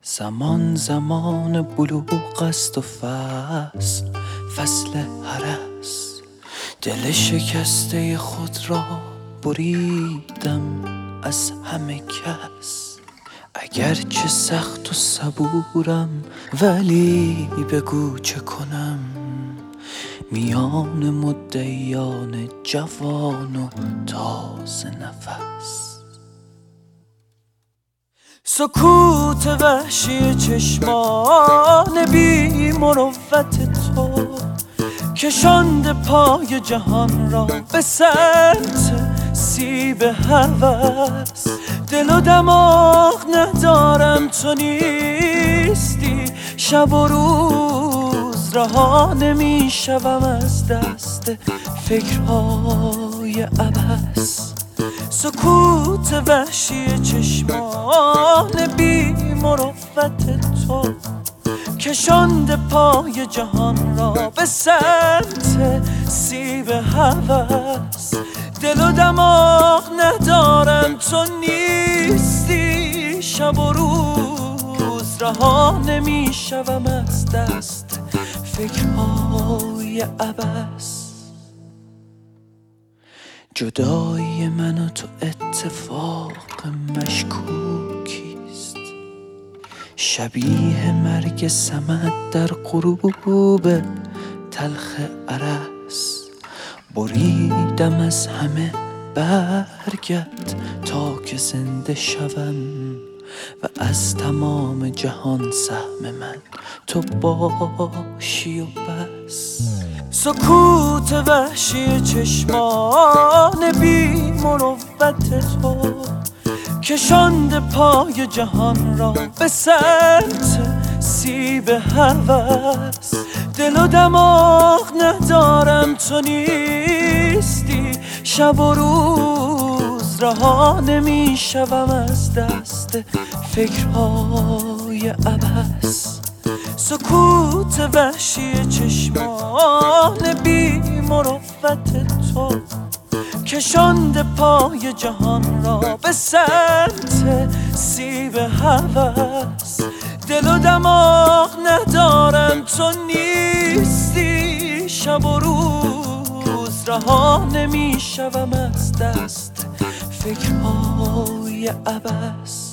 زمان بلوغ است و فصل هرس. دل شکسته خود را بریدم از همه کس. اگرچه سخت و صبورم ولی بگو چه کنم میان مدعیان جوان و تازه نفس. سکوت وحشی چشمان بی مروت تو کشانده پای جهان را به سمت سیب هوس. دل و دماغ ندارم تو نیستی، شب و روز رها نمی شوم از دست فکرهای عبث. سکوت وحشی چشمان بی مروت تو کشانده پای جهان را به سمت سیب هوس. دل و دماغ ندارم تو نیستی، شب و روز رها نمی شوم از دست فکرهای عبث. جدایی من و تو اتفاق مشکوکیست، شبیه مرگ صمد در غروب تلخ ارس. بریدم از همه برگت تا که زنده شوم و از تمام جهان سهم من تو باشی و بس. سکوت وحشی چشمان بی مروت تو کشانده پای جهان را به سمت سیب هوس. دل و دماغ ندارم تو نیستی، شب و روز رها نمی شوم از دست فکرهای عبث. سکوت وحشی چشمان بی مروت تو کشانده پای جهان را به سمت سیب هوس. دل و دماغ ندارم تو نیستی، شب و روز رها نمی شوم از دست فکرهای عبث.